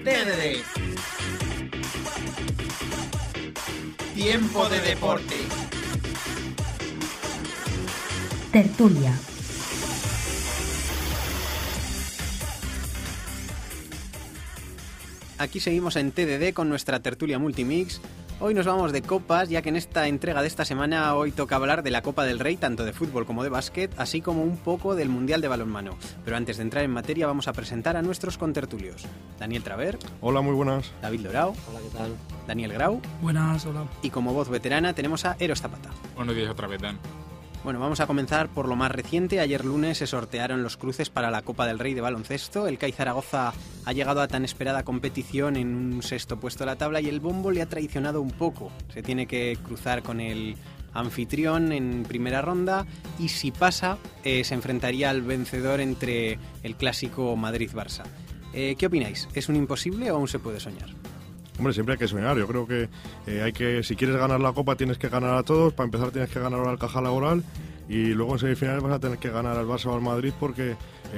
TDD. Tiempo de deporte. Tertulia. Aquí seguimos en TDD con nuestra tertulia multimix. Hoy nos vamos de copas, ya que en esta entrega de esta semana hoy toca hablar de la Copa del Rey, tanto de fútbol como de básquet, así como un poco del Mundial de Balonmano. Pero antes de entrar en materia vamos a presentar a nuestros contertulios. Daniel Traver. Hola, muy buenas. David Lorao. Hola, ¿qué tal? Daniel Grau. Buenas, hola. Y como voz veterana tenemos a Eros Zapata. Buenos días otra vez, Dan. Bueno, vamos a comenzar por lo más reciente. Ayer lunes se sortearon los cruces para la Copa del Rey de baloncesto. El CAI Zaragoza ha llegado a tan esperada competición en un sexto puesto de la tabla y el bombo le ha traicionado un poco. Se tiene que cruzar con el anfitrión en primera ronda y si pasa se enfrentaría al vencedor entre el clásico Madrid-Barça. ¿Qué opináis? ¿Es un imposible o aún se puede soñar? Hombre, siempre hay que soñar. Yo creo que si quieres ganar la Copa tienes que ganar a todos. Para empezar tienes que ganar ahora al Caja Laboral y luego en semifinales vas a tener que ganar al Barça o al Madrid porque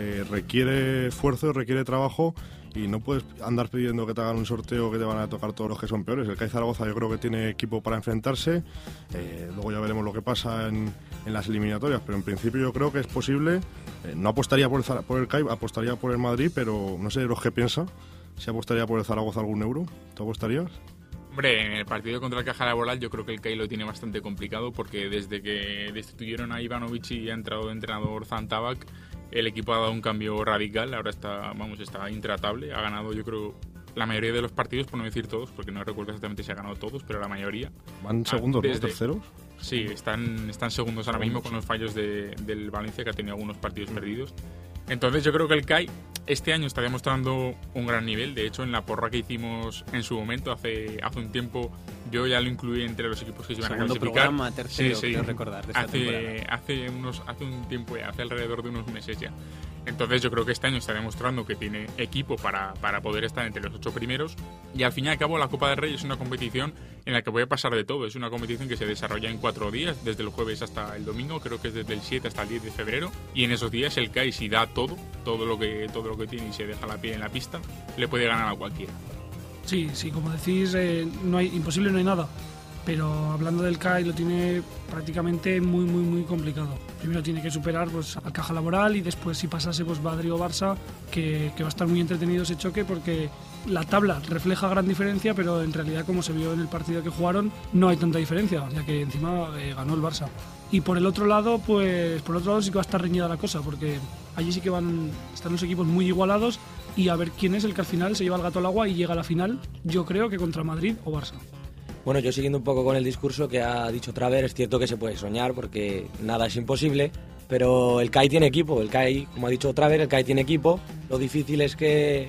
requiere esfuerzo, requiere trabajo y no puedes andar pidiendo que te hagan un sorteo que te van a tocar todos los que son peores. El CAI Zaragoza yo creo que tiene equipo para enfrentarse. Luego ya veremos lo que pasa en las eliminatorias, pero en principio yo creo que es posible. No apostaría por el CAI, apostaría por el Madrid, pero no sé los que piensa. ¿Se apostaría por el Zaragoza algún euro? ¿Tú apostarías? Hombre, en el partido contra el Caja Laboral yo creo que el CAI lo tiene bastante complicado porque desde que destituyeron a Ivanovic y ha entrado de entrenador Zantabac, el equipo ha dado un cambio radical. Ahora está intratable. Ha ganado, yo creo, la mayoría de los partidos, por no decir todos, porque no recuerdo exactamente si ha ganado todos, pero la mayoría. ¿Van segundos, ¿no? ¿Terceros? Sí, están segundos ahora mismo con los fallos del Valencia, que ha tenido algunos partidos perdidos. Entonces yo creo que el CAI este año está demostrando un gran nivel. De hecho, en la porra que hicimos en su momento, hace un tiempo, yo ya lo incluí entre los equipos que se iban a clasificar. Programa, tercero, sí. Quiero recordar, de esta temporada. Hace un tiempo ya, hace alrededor de unos meses ya. Entonces yo creo que este año está demostrando que tiene equipo para poder estar entre los 8 primeros. Y al fin y al cabo la Copa del Rey es una competición en la que puede pasar de todo. Es una competición que se desarrolla en 4 días, desde el jueves hasta el domingo, creo que es desde el 7 hasta el 10 de febrero. Y en esos días el CAI, si da todo lo que tiene y se deja la piel en la pista, le puede ganar a cualquiera. Sí, como decís, imposible no hay nada. Pero hablando del CAI lo tiene prácticamente muy complicado. Primero tiene que superar pues, al Caja Laboral y después si pasase pues Madrid o Barça, que va a estar muy entretenido ese choque porque la tabla refleja gran diferencia, pero en realidad como se vio en el partido que jugaron no hay tanta diferencia, ya que encima ganó el Barça. Y por el otro lado, sí que va a estar reñida la cosa, porque allí sí que están los equipos muy igualados y a ver quién es el que al final se lleva el gato al agua y llega a la final, yo creo que contra Madrid o Barça. Bueno, yo siguiendo un poco con el discurso que ha dicho Traver, es cierto que se puede soñar porque nada es imposible, pero el CAI tiene equipo, como ha dicho Traver, el CAI tiene equipo. Lo difícil es que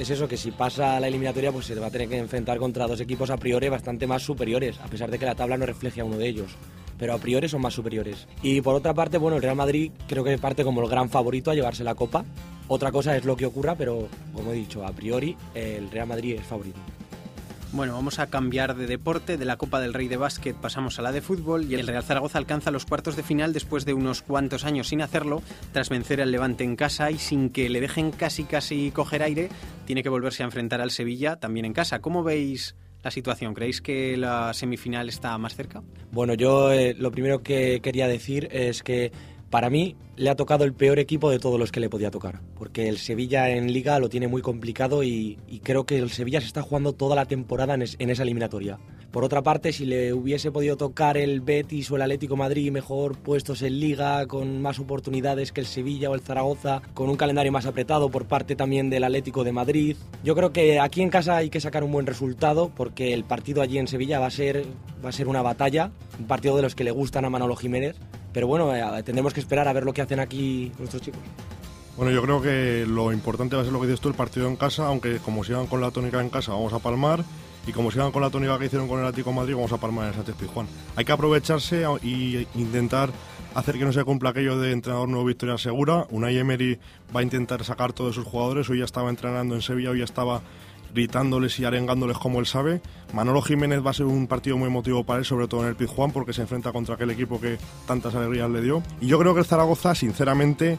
si pasa la eliminatoria pues se va a tener que enfrentar contra 2 equipos a priori bastante más superiores, a pesar de que la tabla no refleje a uno de ellos, pero a priori son más superiores. Y por otra parte, bueno, el Real Madrid creo que parte como el gran favorito a llevarse la Copa. Otra cosa es lo que ocurra, pero como he dicho, a priori el Real Madrid es favorito. Bueno, vamos a cambiar de deporte. De la Copa del Rey de básquet pasamos a la de fútbol y el Real Zaragoza alcanza los cuartos de final después de unos cuantos años sin hacerlo, tras vencer al Levante en casa y sin que le dejen casi coger aire, tiene que volverse a enfrentar al Sevilla también en casa. ¿Cómo veis la situación? ¿Creéis que la semifinal está más cerca? Bueno, yo lo primero que quería decir es que para mí le ha tocado el peor equipo de todos los que le podía tocar, porque el Sevilla en Liga lo tiene muy complicado y creo que el Sevilla se está jugando toda la temporada en esa eliminatoria. Por otra parte, si le hubiese podido tocar el Betis o el Atlético de Madrid mejor puestos en Liga, con más oportunidades que el Sevilla o el Zaragoza, con un calendario más apretado por parte también del Atlético de Madrid, yo creo que aquí en casa hay que sacar un buen resultado porque el partido allí en Sevilla va a ser una batalla, un partido de los que le gustan a Manolo Jiménez. Pero bueno, tendremos que esperar a ver lo que hacen aquí nuestros chicos. Bueno, yo creo que lo importante va a ser lo que dices tú, el partido en casa, aunque como sigan con la tónica en casa vamos a palmar y como sigan con la tónica que hicieron con el Atlético de Madrid vamos a palmar en el Sánchez-Pizjuán. Hay que aprovecharse e intentar hacer que no se cumpla aquello de entrenador nuevo, victoria segura. Unai Emery va a intentar sacar todos sus jugadores. Hoy ya estaba entrenando en Sevilla, hoy ya estaba gritándoles y arengándoles como él sabe. Manolo Jiménez va a ser un partido muy emotivo para él, sobre todo en el Pizjuán, porque se enfrenta contra aquel equipo que tantas alegrías le dio. Y yo creo que el Zaragoza, sinceramente,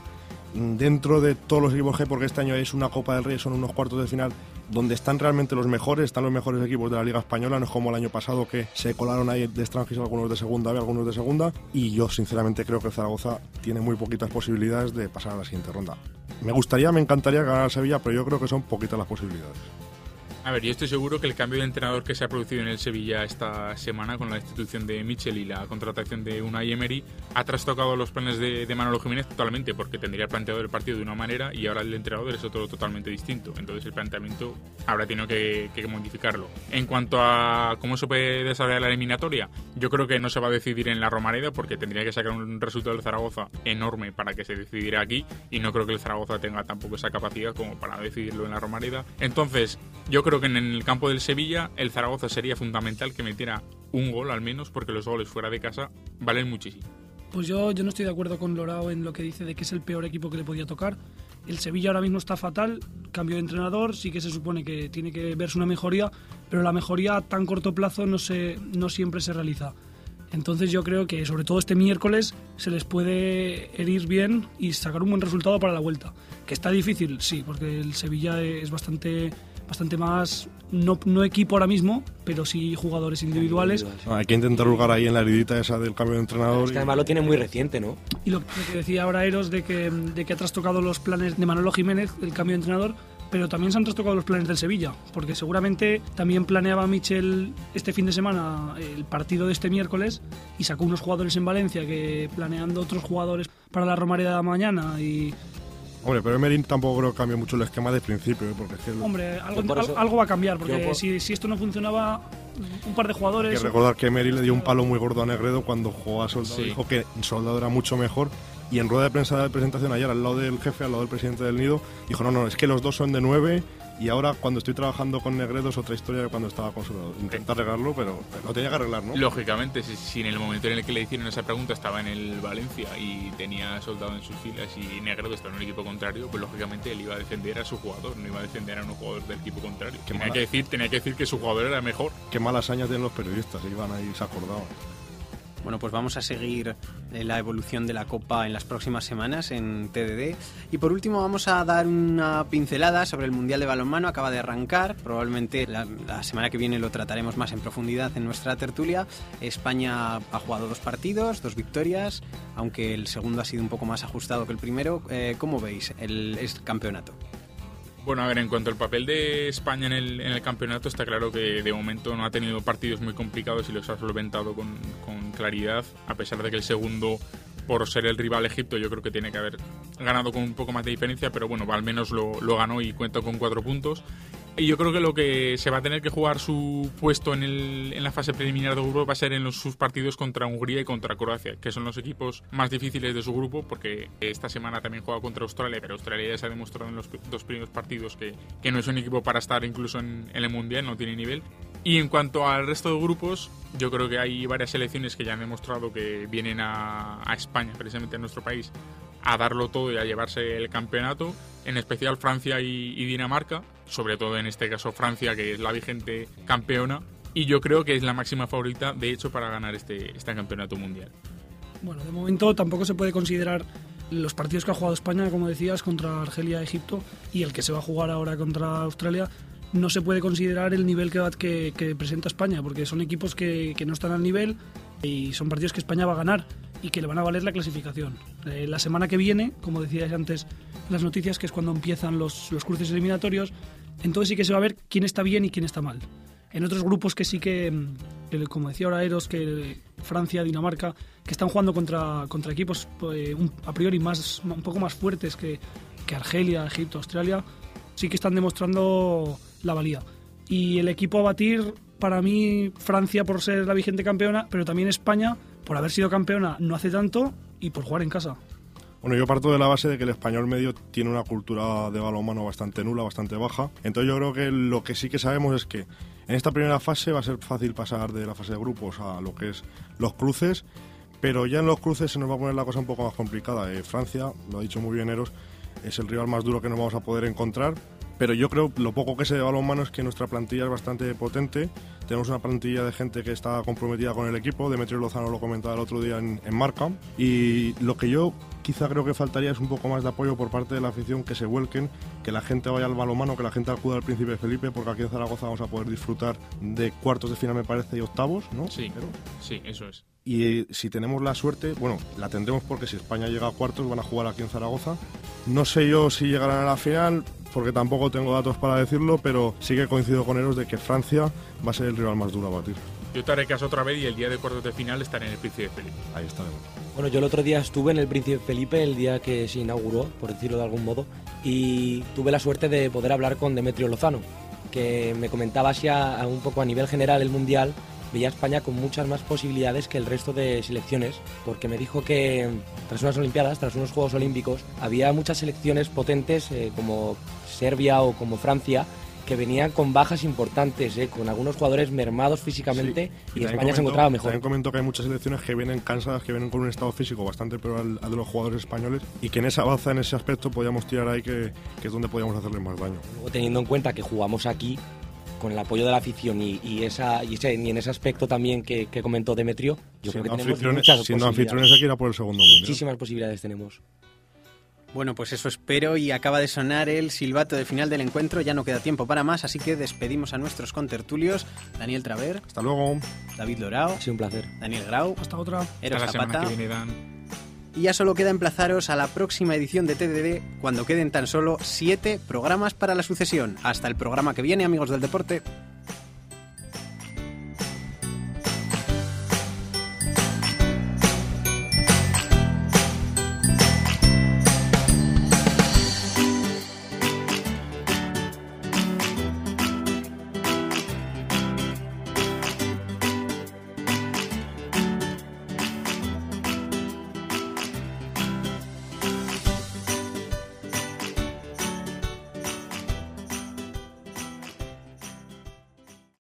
dentro de todos los equipos que hay, porque este año es una Copa del Rey, son unos cuartos de final donde están realmente los mejores, están los mejores equipos de la Liga Española, no es como el año pasado que se colaron ahí de extranjeros, algunos de segunda B, algunos de segunda, y yo sinceramente creo que el Zaragoza tiene muy poquitas posibilidades de pasar a la siguiente ronda. Me encantaría ganar a Sevilla, pero yo creo que son poquitas las posibilidades. A ver, yo estoy seguro que el cambio de entrenador que se ha producido en el Sevilla esta semana con la destitución de Michel y la contratación de Unai Emery ha trastocado los planes de Manolo Jiménez totalmente, porque tendría planteado el partido de una manera y ahora el entrenador es otro totalmente distinto. Entonces el planteamiento habrá tenido que modificarlo. En cuanto a cómo se puede desarrollar la eliminatoria, yo creo que no se va a decidir en la Romareda porque tendría que sacar un resultado del Zaragoza enorme para que se decidiera aquí y no creo que el Zaragoza tenga tampoco esa capacidad como para decidirlo en la Romareda. Entonces yo creo que en el campo del Sevilla el Zaragoza sería fundamental que metiera un gol al menos, porque los goles fuera de casa valen muchísimo. Pues yo no estoy de acuerdo con Lorao en lo que dice de que es el peor equipo que le podía tocar. El Sevilla ahora mismo está fatal, cambio de entrenador, sí que se supone que tiene que verse una mejoría, pero la mejoría a tan corto plazo no siempre se realiza. Entonces yo creo que sobre todo este miércoles se les puede herir bien y sacar un buen resultado para la vuelta. Que está difícil, sí, porque el Sevilla es bastante más, no equipo ahora mismo, pero sí jugadores individuales. Hay que intentar jugar ahí en la heridita esa del cambio de entrenador. Es que además lo tiene muy reciente, ¿no? Y lo que decía ahora Eros de que ha trastocado los planes de Manolo Jiménez, el cambio de entrenador, pero también se han trastocado los planes del Sevilla, porque seguramente también planeaba Michel este fin de semana el partido de este miércoles y sacó unos jugadores en Valencia que planeando otros jugadores para la Romareda de mañana y... Hombre, pero Emery tampoco creo que cambie mucho el esquema de principio, porque es que... Hombre, algo va a cambiar, porque si esto no funcionaba, un par de jugadores... Hay que recordar que Emery le dio un palo muy gordo a Negredo cuando jugó a Soldado, dijo que Soldado era mucho mejor, y en rueda de prensa de presentación ayer, al lado del jefe, al lado del presidente del Nido, dijo, no, es que los dos son de 9, y ahora cuando estoy trabajando con Negredo es otra historia que cuando estaba con Soldado. Intenta arreglarlo, pero lo tenía que arreglar, ¿no? Lógicamente, si en el momento en el que le hicieron esa pregunta estaba en el Valencia y tenía Soldado en sus filas y Negredo estaba en el equipo contrario, pues lógicamente él iba a defender a su jugador, no iba a defender a un jugador del equipo contrario. Tenía que decir que su jugador era mejor. Qué malas hazañas tienen los periodistas, iban ahí, se acordaban. Bueno, pues vamos a seguir la evolución de la Copa en las próximas semanas en TDD. Y por último vamos a dar una pincelada sobre el Mundial de Balonmano. Acaba de arrancar, probablemente la semana que viene lo trataremos más en profundidad en nuestra tertulia. España ha jugado 2 partidos, 2 victorias, aunque el segundo ha sido un poco más ajustado que el primero. ¿Cómo veis el campeonato? Bueno, a ver, en cuanto al papel de España en el campeonato, está claro que de momento no ha tenido partidos muy complicados y los ha solventado con claridad, a pesar de que el segundo, por ser el rival Egipto, yo creo que tiene que haber ganado con un poco más de diferencia, pero bueno, al menos lo ganó y cuenta con 4 puntos. Y yo creo que lo que se va a tener que jugar su puesto en la fase preliminar de grupo va a ser en sus partidos contra Hungría y contra Croacia, que son los equipos más difíciles de su grupo, porque esta semana también juega contra Australia, pero Australia ya se ha demostrado en los 2 primeros partidos que no es un equipo para estar incluso en el Mundial, no tiene nivel. Y en cuanto al resto de grupos, yo creo que hay varias selecciones que ya han demostrado que vienen a España, precisamente a nuestro país, a darlo todo y a llevarse el campeonato, en especial Francia y Dinamarca, sobre todo en este caso Francia, que es la vigente campeona, y yo creo que es la máxima favorita, de hecho, para ganar este campeonato mundial. Bueno, de momento tampoco se puede considerar los partidos que ha jugado España, como decías, contra Argelia, Egipto, y el que se va a jugar ahora contra Australia, no se puede considerar el nivel que presenta España, porque son equipos que no están al nivel y son partidos que España va a ganar y que le van a valer la clasificación. La semana que viene, como decíais antes en las noticias, que es cuando empiezan los cruces eliminatorios, entonces sí que se va a ver quién está bien y quién está mal. En otros grupos que sí que como decía ahora Eros, que Francia, Dinamarca, que están jugando contra equipos a priori un poco más fuertes que Argelia, Egipto, Australia, sí que están demostrando la valía. Y el equipo a batir, para mí, Francia por ser la vigente campeona, pero también España por haber sido campeona no hace tanto y por jugar en casa. Bueno, yo parto de la base de que el español medio tiene una cultura de balonmano bastante nula, bastante baja. Entonces yo creo que lo que sí que sabemos es que en esta primera fase va a ser fácil pasar de la fase de grupos a lo que es los cruces, pero ya en los cruces se nos va a poner la cosa un poco más complicada. Francia, lo ha dicho muy bien Eros, es el rival más duro que nos vamos a poder encontrar. pero yo creo lo poco que sé de balonmano es que nuestra plantilla es bastante potente. Tenemos una plantilla de gente que está comprometida con el equipo. Demetrio Lozano lo comentaba el otro día en Marca. Y lo que yo quizá creo que faltaría es un poco más de apoyo por parte de la afición, que se vuelquen, que la gente vaya al balonmano, que la gente acuda al Príncipe Felipe, porque aquí en Zaragoza vamos a poder disfrutar de cuartos de final, me parece, y octavos, ¿no? Sí, sí, eso es. Y si tenemos la suerte, bueno, la tendremos porque si España llega a cuartos van a jugar aquí en Zaragoza. No sé yo si llegarán a la final, porque tampoco tengo datos para decirlo, pero sí que coincido con ellos de que Francia va a ser el rival más duro a batir. Yo te haré caso otra vez y el día de cuartos de final estaré en el Príncipe Felipe. Ahí estaremos. Bueno, yo el otro día estuve en el Príncipe Felipe, el día que se inauguró, por decirlo de algún modo, y tuve la suerte de poder hablar con Demetrio Lozano, que me comentaba así un poco a nivel general el Mundial. Veía a España con muchas más posibilidades que el resto de selecciones, porque me dijo que tras unas Olimpiadas, tras unos Juegos Olímpicos, había muchas selecciones potentes como Serbia o como Francia, que venían con bajas importantes, con algunos jugadores mermados físicamente, sí, y España se encontraba mejor. También comento que hay muchas selecciones que vienen cansadas, que vienen con un estado físico bastante peor al de los jugadores españoles, y que en esa baza, en ese aspecto, podíamos tirar ahí que es donde podíamos hacerles más daño. Luego, teniendo en cuenta que jugamos aquí, con el apoyo de la afición y en ese aspecto también que comentó Demetrio, yo creo que tenemos muchas siendo anfitriones aquí era por el segundo mundial. Muchísimas posibilidades tenemos. Bueno, pues eso espero, y acaba de sonar el silbato de final del encuentro. Ya no queda tiempo para más, así que despedimos a nuestros contertulios. Daniel Traver. Hasta luego. David Lorao. Ha sido un placer. Daniel Grau. Hasta otra. Eros Hasta la Zapata. semana que viene, Dan. Y ya solo queda emplazaros a la próxima edición de TDD, cuando queden tan solo 7 programas para la sucesión. Hasta el programa que viene, amigos del deporte.